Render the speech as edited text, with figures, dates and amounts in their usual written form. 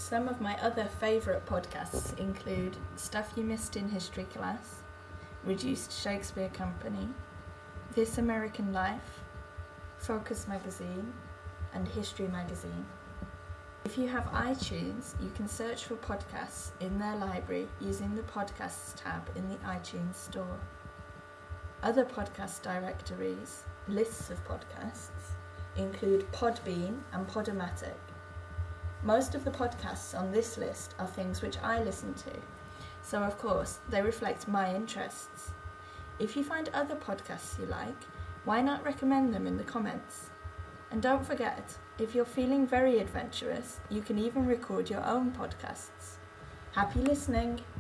Some of my other favourite podcasts include Stuff You Missed in History Class, Reduced Shakespeare Company, This American Life, Focus Magazine, and History Magazine. If you have iTunes, you can search for podcasts in their library using the Podcasts tab in the iTunes Store. Other podcast directories, lists of podcasts, include Podbean and Podomatic. Most of the podcasts on this list are things which I listen to, so of course they reflect my interests. If you find other podcasts you like, why not recommend them in the comments? And don't forget, if you're feeling very adventurous, you can even record your own podcasts. Happy listening!